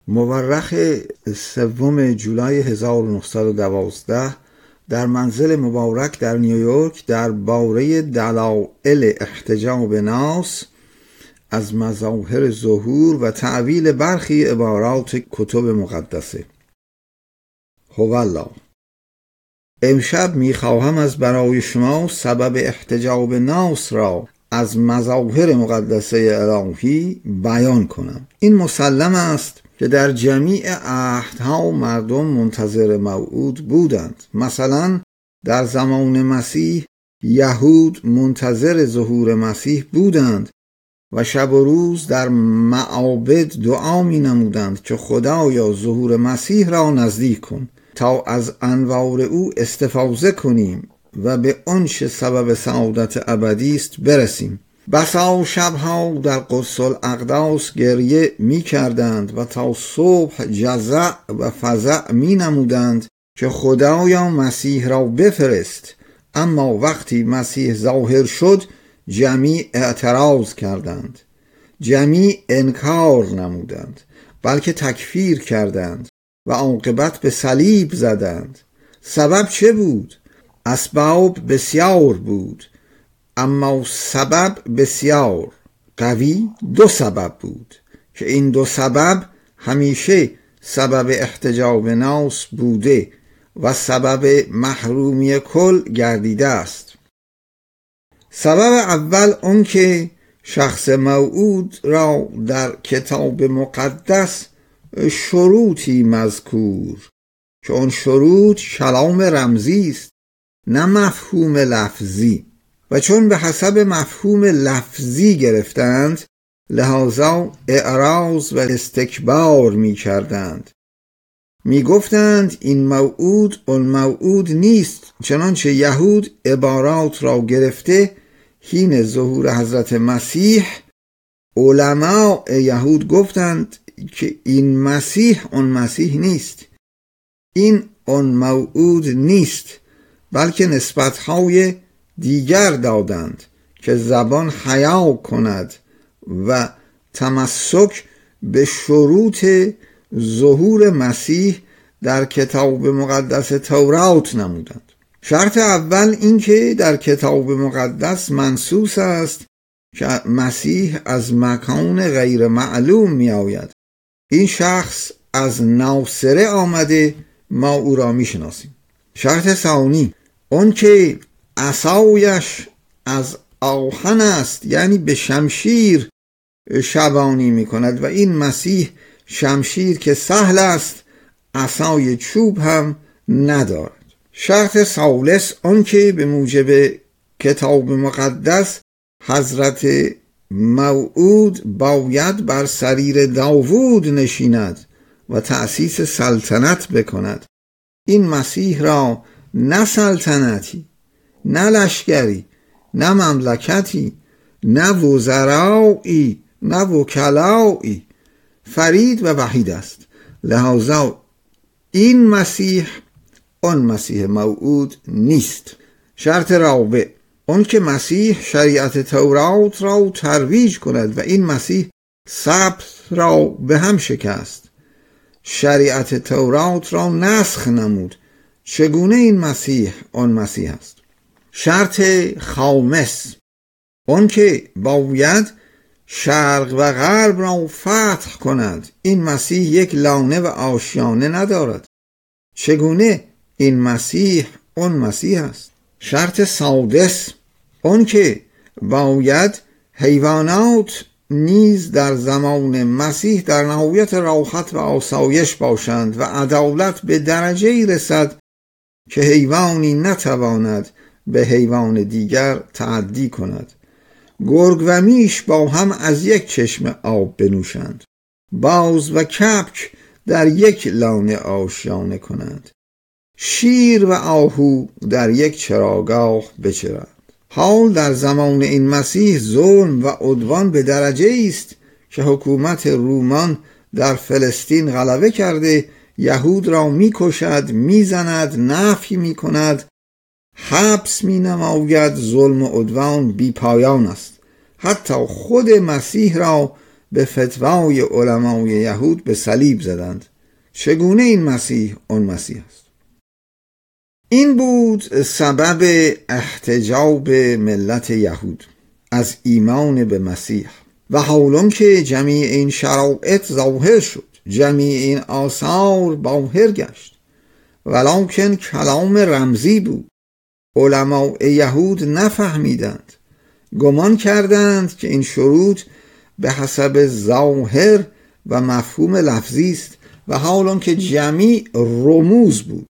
مورخ 3 جولای 1912 در منزل مبارک در نیویورک درباره دلایل احتجاب ناس از مظاهر ظهور و تعویل برخی عبارات کتب مقدسه. هوالله، امشب میخواهم از برای شما سبب احتجاب ناس را از مظاهر مقدسه الهی بیان کنم. این مسلم است که در جمیع عهدها مردم منتظر موعود بودند. مثلا در زمان مسیح یهود منتظر ظهور مسیح بودند و شب و روز در معابد دعا می نمودند که خدایا ظهور مسیح را نزدیک کن تا از انوار او استفاضه کنیم و به آنچه سبب سعادت ابدی است برسیم. بسا شبها در قدس الاقداس گریه می کردند و تا صبح جزع و فزع می نمودند که خدایا مسیح را بفرست. اما وقتی مسیح ظاهر شد جمیع اعتراض کردند، جمیع انکار نمودند، بلکه تکفیر کردند و عاقبت به صلیب زدند. سبب چه بود؟ اسباب بسیار بود، اما سبب بسیار قوی 2 سبب بود که این 2 سبب همیشه سبب احتجاب ناس بوده و سبب محرومی کل گردیده است. سبب اول اون که شخص موعود را در کتاب مقدس شروطی مذکور که اون شروط کلام رمزی است نه مفهوم لفظی، و چون به حسب مفهوم لفظی گرفتند لذا اعراض و استکبار می کردند. می گفتند این موعود اون موعود نیست، چنانچه یهود عبارات را گرفته حین ظهور حضرت مسیح علماء یهود گفتند که این مسیح اون مسیح نیست، این اون موعود نیست، بلکه نسبتهای دیگر دادند که زبان حیا کند و تمسک به شروط ظهور مسیح در کتاب مقدس تورات نمودند. شرط اول این که در کتاب مقدس منصوص است که مسیح از مکان غیر معلوم می آید. این شخص از ناصره آمده، ما او را می شناسیم. شرط ثانی اون که عصایش از آهن است، یعنی به شمشیر شبانی می کند و این مسیح شمشیر که سهل است عصای چوب هم ندارد. شرط ثالث اون که به موجب کتاب مقدس حضرت موعود باید بر سریر داوود نشیند و تأسیس سلطنت بکند. این مسیح را نه سلطنتی، نه لشکری، نه مملکتی، نه وزرایی، نه وکلایی، فرید و وحید است. لذا این مسیح اون مسیح موعود نیست. شرط رابع اون که مسیح شریعت تورات را ترویج کند و این مسیح سبت را به هم شکست، شریعت تورات را نسخ نمود. چگونه این مسیح اون مسیح است؟ شرط خامس اون که باید شرق و غرب را فتح کند. این مسیح یک لانه و آشیانه ندارد. چگونه این مسیح اون مسیح است؟ شرط سادس اون که باید حیوانات نیز در زمان مسیح در نهایت راحت و آسایش باشند و عدالت به درجه‌ای رسد که حیوانی نتواند به حیوان دیگر تعدی کند. گرگ و میش با هم از یک چشمه آب بنوشند، باز و کبک در یک لانه آشیانه کنند، شیر و آهو در یک چراگاه بچرند. حال در زمان این مسیح ظلم و عدوان به درجه است که حکومت رومان در فلسطین غلبه کرده، یهود را میکشد، میزند، نفی میکند، حبس مینماید. ظلم و عدوان بی پایان است. حتی خود مسیح را به فتوای علمای یهود به صلیب زدند. چگونه این مسیح اون مسیح است؟ این بود سبب احتجاب ملت یهود از ایمان به مسیح. و حالا که جمیع این شرایط ظاهر شد، جمیع این آثار ظاهر گشت، ولکن کلام رمزی بود، علماء یهود نفهمیدند، گمان کردند که این شروط به حسب ظاهر و مفهوم لفظی است و حالا که جمیع رموز بود.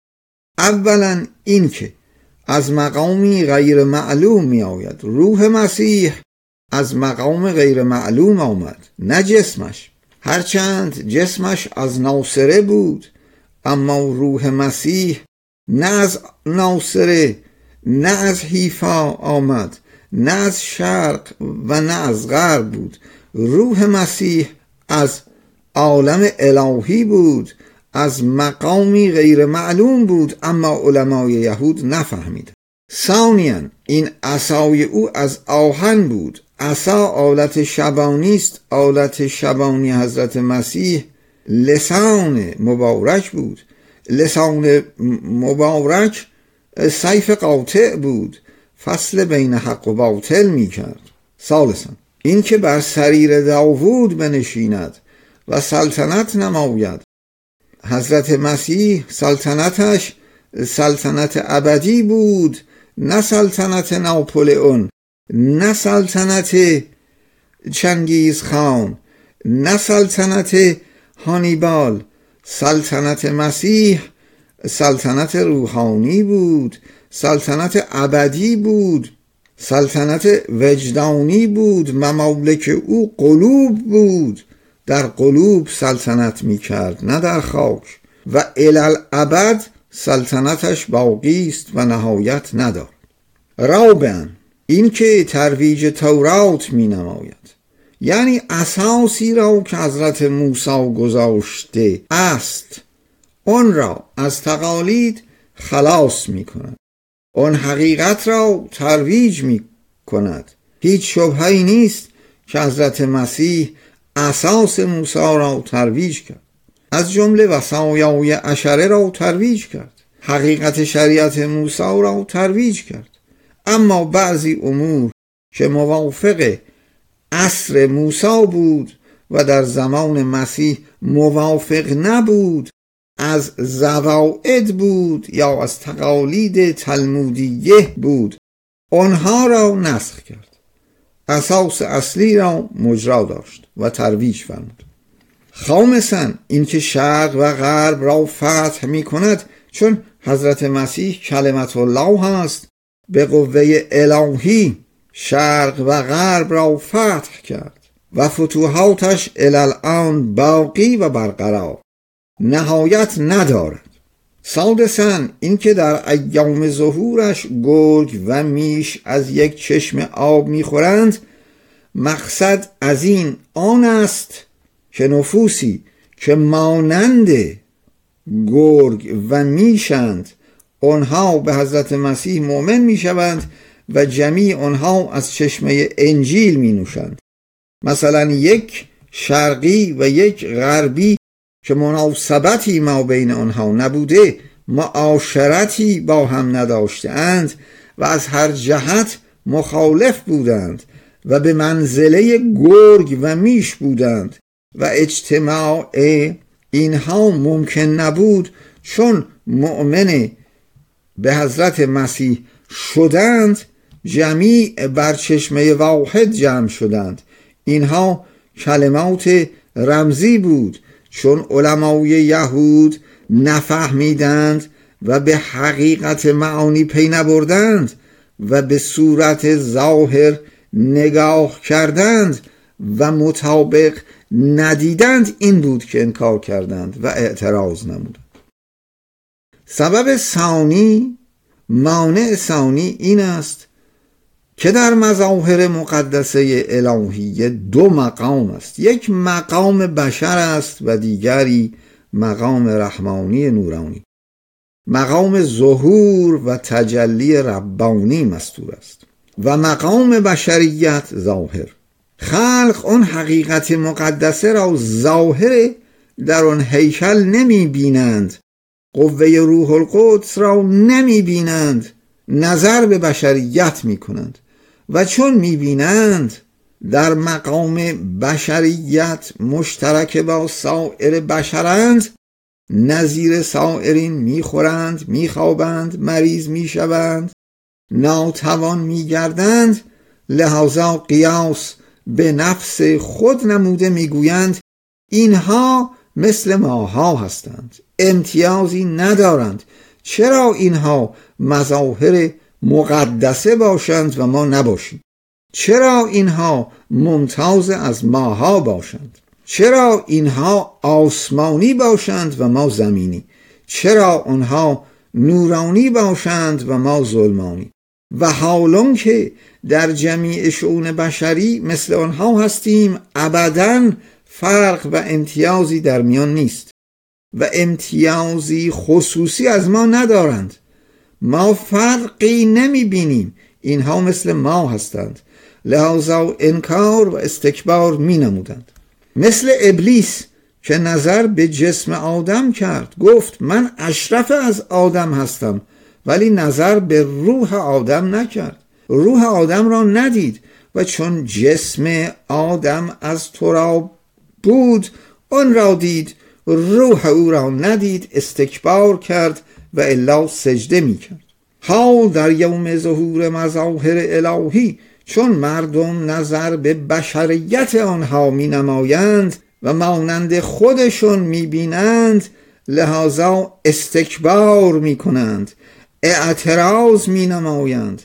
اولا این که از مقامی غیر معلوم می آید. روح مسیح از مقام غیر معلوم آمد، نه جسمش. هرچند جسمش از ناصره بود، اما روح مسیح نه از ناصره، نه از حیفا آمد، نه از شرق و نه از غرب بود. روح مسیح از عالم الهی بود، از مقامی غیر معلوم بود، اما علمای یهود نفهمید. ثانیاً این عصای او از آهن بود. عصا آلت شبانی است. آلت شبانی حضرت مسیح لسان مبارک بود. لسان مبارک سیف قاطع بود، فصل بین حق و باطل می کرد. ثالثاً این که بر سریر داوود بنشیند و سلطنت نماید. حضرت مسیح سلطنتش سلطنت ابدی بود، نه سلطنت ناپولئون، نه سلطنت چنگیز خان، نه سلطنت هانیبال. سلطنت مسیح سلطنت روحانی بود، سلطنت ابدی بود، سلطنت وجدانی بود. ممالک او قلوب بود، در قلوب سلطنت می کرد، نه در خاک. و الالعبد سلطنتش باقی است و نهایت ندارد. رابعاً این که ترویج تورات می نماید، یعنی اساسی را که حضرت موسی گذاشته است، آن را از تقالید خلاص می کند، آن حقیقت را ترویج می کند. هیچ شبهه‌ای نیست که حضرت مسیح اساس موسی را ترویج کرد، از جمله وصایای عشره را ترویج کرد، حقیقت شریعت موسی را ترویج کرد. اما بعضی امور که موافق عصر موسی بود و در زمان مسیح موافق نبود، از زوائد بود یا از تقالید تلمودیه بود، آنها را نسخ کرد، اساس اصلی را مجرا داشت و ترویج فرمود. خامساً این که شرق و غرب را فتح می کند، چون حضرت مسیح کلمت الله هست، به قوه الهی شرق و غرب را فتح کرد و فتوحاتش الان باقی و برقرار، نهایت ندارد. سادساً این که در ایام ظهورش گرگ و میش از یک چشم آب میخورند، مقصد از این آن است که نفوسی که مانند گرگ و میشند، آنها به حضرت مسیح مؤمن میشوند و جمیع آنها از چشمه انجیل می نوشند. مثلا یک شرقی و یک غربی که مناسبتی ما بین آنها نبوده، معاشرتی با هم نداشتند و از هر جهت مخالف بودند و به منزله گرگ و میش بودند و اجتماع اینها ممکن نبود، چون مؤمن به حضرت مسیح شدند، جمیع بر چشمه واحد جمع شدند. اینها کلمات رمزی بود، چون علمای یهود نفهمیدند و به حقیقت معانی پی نبردند و به صورت ظاهر نگاه کردند و مطابق ندیدند. این بود که انکار کردند و اعتراض نمودند. سبب ثانی، مانع ثانی این است که در مظاهر مقدسه الهیه دو مقام است. یک مقام بشر است و دیگری مقام رحمانی نورانی. مقام ظهور و تجلی ربانی مستور است و مقام بشریت ظاهر. خلق اون حقیقت مقدسه را ظاهر در آن هیکل نمی بینند، قوه روح القدس را نمی بینند، نظر به بشریت می کنند و چون می بینند در مقام بشریت مشترک با سایر بشرند، نظیر سائرین می خورند، می خوابند، مریض می شوند، ناتوان می گردند. لحاظا قیاس به نفس خود نموده می گویند اینها مثل ماها هستند، امتیازی ندارند. چرا اینها مظاهر مقدسه باشند و ما نباشیم؟ چرا اینها ممتاز از ماها باشند؟ چرا اینها آسمانی باشند و ما زمینی؟ چرا آنها نورانی باشند و ما ظلمانی؟ و حالان که در جمیع شؤون بشری مثل آنها هستیم، ابداً فرق و امتیازی در میان نیست و امتیازی خصوصی از ما ندارند. ما فرقی نمی بینیم، اینها مثل ما هستند، لحاظا انکار و استکبار می نمودند. مثل ابلیس که نظر به جسم آدم کرد، گفت من اشرف از آدم هستم، ولی نظر به روح آدم نکرد، روح آدم را ندید و چون جسم آدم از تراب بود آن را دید، روح او را ندید، استکبار کرد و الا سجده می کرد. حال در یوم ظهور مظاهر الهی چون مردم نظر به بشریت آنها می نمایند و مانند خودشون می بینند، لحاظا استکبار می کنند، اعتراض می نمایند،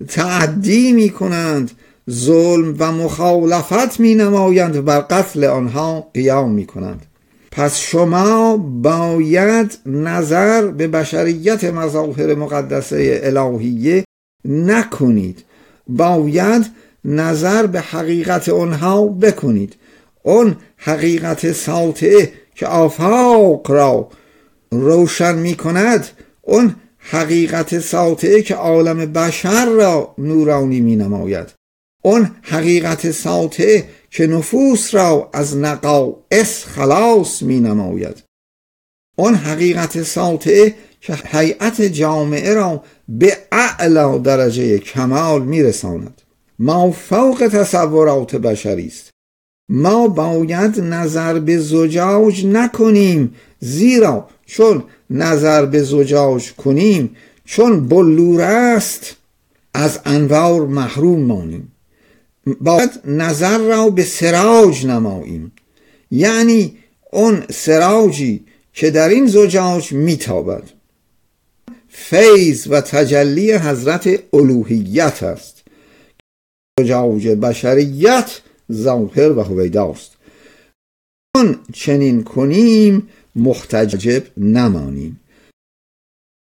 تعدی می کنند، ظلم و مخالفت می نمایند و بر قتل آنها قیام می کنند. پس شما باید نظر به بشریت مظاهر مقدسه الهیه نکنید، باید نظر به حقیقت آنها بکنید. اون حقیقت ساطعه که آفاق را روشن می کند، اون حقیقت ساطعه که عالم بشر را نورانی می نماید، اون حقیقت ساطعه که نفوس را از نقائص خلاص می نماید، اون حقیقت ساطعه که هیئت جامعه را به اعلی درجه کمال می رساند. ما فوق تصورات بشری است. ما باید نظر به زجاج نکنیم، زیرا چون نظر به زجاج کنیم، چون بلور است، از انوار محروم مانیم. باید نظر را به سراج نماییم، یعنی اون سراجی که در این زجاج میتابد. فیض و تجلی حضرت الوهیت است. زجاج بشریت ظاهر و هویداست. چون چنین کنیم محتجب نمانیم.